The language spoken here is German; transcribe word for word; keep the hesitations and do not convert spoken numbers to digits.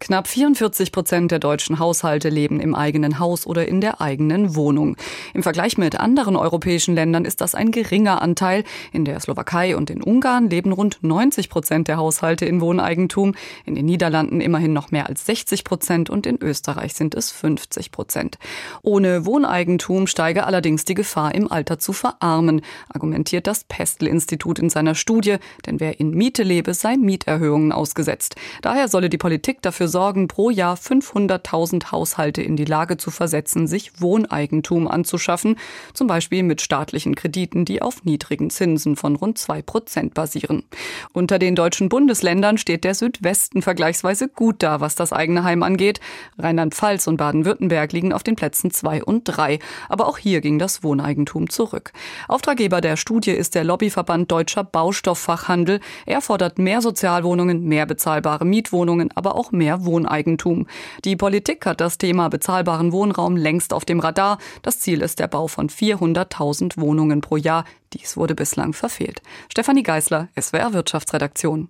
Knapp vierundvierzig Prozent der deutschen Haushalte leben im eigenen Haus oder in der eigenen Wohnung. Im Vergleich mit anderen europäischen Ländern ist das ein geringer Anteil. In der Slowakei und in Ungarn leben rund neunzig Prozent der Haushalte in Wohneigentum, in den Niederlanden immerhin noch mehr als sechzig Prozent und in Österreich sind es fünfzig Prozent. Ohne Wohneigentum steige allerdings die Gefahr, im Alter zu verarmen, argumentiert das Pestel-Institut in seiner Studie, denn wer in Miete lebe, sei Mieterhöhungen ausgesetzt. Daher solle die Politik dafür sorgen, pro Jahr fünfhunderttausend Haushalte in die Lage zu versetzen, sich Wohneigentum anzuschaffen, zum Beispiel mit staatlichen Krediten, die auf niedrigen Zinsen von rund zwei Prozent basieren. Unter den deutschen Bundesländern steht der Südwesten vergleichsweise gut da, was das eigene Heim angeht. Rheinland-Pfalz und Baden-Württemberg liegen auf den Plätzen zwei und drei. Aber auch hier ging das Wohneigentum zurück. Auftraggeber der Studie ist der Lobbyverband Deutscher Baustofffachhandel. Er fordert mehr Sozialwohnungen, mehr bezahlbare Mietwohnungen, aber auch mehr Wohneigentum. Die Politik hat das Thema bezahlbaren Wohnraum längst auf dem Radar. Das Ziel ist der Bau von vierhunderttausend Wohnungen pro Jahr. Dies wurde bislang verfehlt. Stefanie Geisler, S W R Wirtschaftsredaktion.